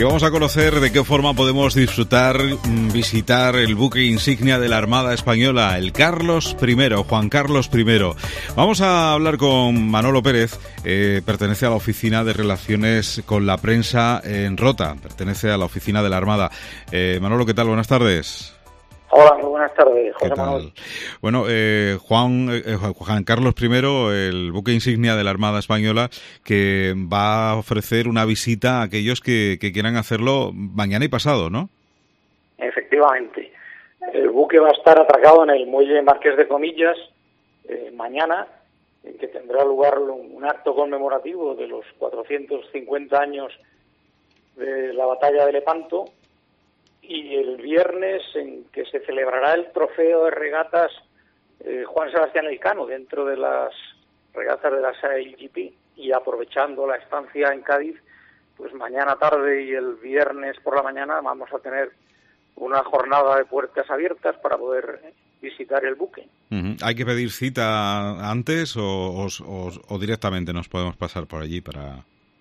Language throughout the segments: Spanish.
vamos a conocer de qué forma podemos disfrutar, visitar el buque insignia de la Armada Española, el Carlos I, Juan Carlos I. Vamos a hablar con Manolo Pérez, pertenece a la Oficina de Relaciones con la Prensa en Rota, pertenece a la Oficina de la Armada. Manolo, ¿qué tal? Buenas tardes. Hola, muy buenas tardes, José Manuel. Bueno, Juan Carlos I, el buque insignia de la Armada Española, que va a ofrecer una visita a aquellos que quieran hacerlo mañana y pasado, ¿no? Efectivamente. El buque va a estar atracado en el muelle Marqués de Comillas mañana, en que tendrá lugar un acto conmemorativo de los 450 años de la batalla de Lepanto, y el viernes en que se celebrará el trofeo de regatas Juan Sebastián Elcano dentro de las regatas de la SailGP, y aprovechando la estancia en Cádiz, pues mañana tarde y el viernes por la mañana vamos a tener una jornada de puertas abiertas para poder visitar el buque. ¿Hay que pedir cita antes o directamente nos podemos pasar por allí para...?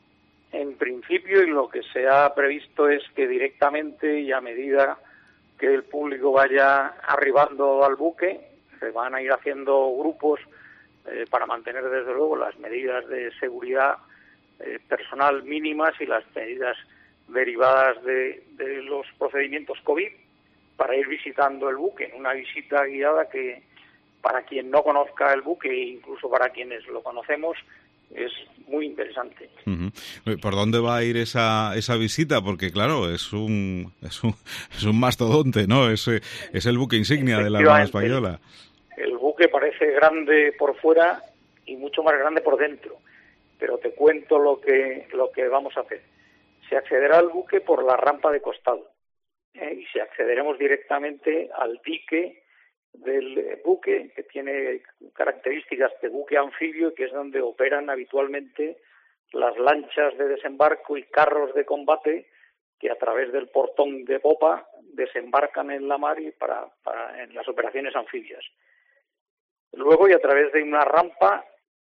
En principio, y lo que se ha previsto es que directamente y a medida que el público vaya arribando al buque, se van a ir haciendo grupos para mantener desde luego las medidas de seguridad personal mínimas y las medidas derivadas de los procedimientos COVID, para ir visitando el buque. Una visita guiada que, para quien no conozca el buque e incluso para quienes lo conocemos, es muy interesante. ¿Por dónde va a ir esa visita? Porque claro, es un mastodonte, ¿no? Es el buque insignia de la Armada Española. El buque parece grande por fuera y mucho más grande por dentro, pero te cuento lo que vamos a hacer. Se accederá al buque por la rampa de costado y se accederemos directamente al dique del buque, que tiene características de buque anfibio, que es donde operan habitualmente las lanchas de desembarco y carros de combate que a través del portón de popa desembarcan en la mar y en las operaciones anfibias. Luego, y a través de una rampa,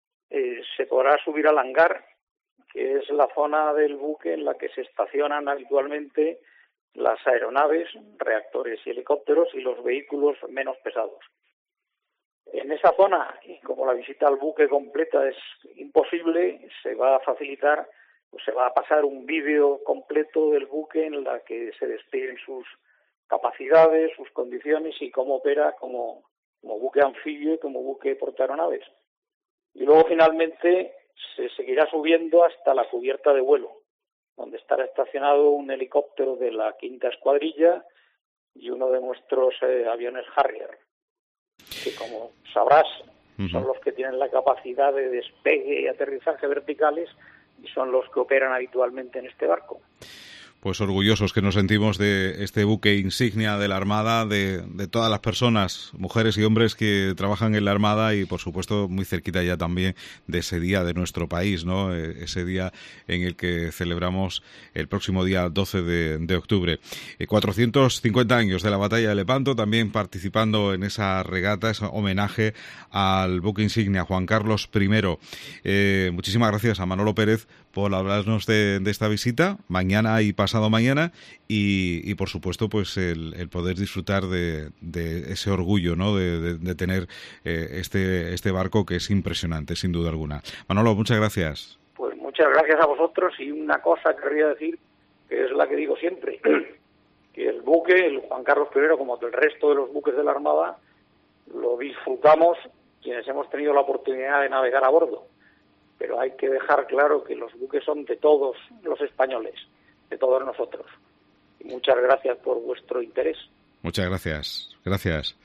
se podrá subir al hangar, que es la zona del buque en la que se estacionan habitualmente las aeronaves, reactores y helicópteros y los vehículos menos pesados. En esa zona, y como la visita al buque completa es imposible, se va a facilitar, se va a pasar un vídeo completo del buque en la que se desplieguen sus capacidades, sus condiciones y cómo opera como buque anfibio y como buque portaeronaves. Y luego finalmente se seguirá subiendo hasta la cubierta de vuelo, donde estará estacionado un helicóptero de la 5ª Escuadrilla y uno de nuestros aviones Harrier, que como sabrás son los que tienen la capacidad de despegue y aterrizaje verticales y son los que operan habitualmente en este barco. Pues orgullosos que nos sentimos de este buque insignia de la Armada, de todas las personas, mujeres y hombres que trabajan en la Armada y, por supuesto, muy cerquita ya también de ese día de nuestro país, ¿no? Ese día en el que celebramos el próximo día 12 de octubre. 450 años de la batalla de Lepanto, también participando en esa regata, ese homenaje al buque insignia Juan Carlos I. Muchísimas gracias a Manolo Pérez por hablarnos de esta visita, mañana y pasado mañana, y por supuesto pues el poder disfrutar de ese orgullo, ¿no? de tener este barco que es impresionante, sin duda alguna. Manolo, muchas gracias. Pues muchas gracias a vosotros, y una cosa querría decir, que es la que digo siempre, que el buque, el Juan Carlos I, como el resto de los buques de la Armada, lo disfrutamos quienes hemos tenido la oportunidad de navegar a bordo. Pero hay que dejar claro que los buques son de todos los españoles, de todos nosotros. Y muchas gracias por vuestro interés. Muchas gracias. Gracias.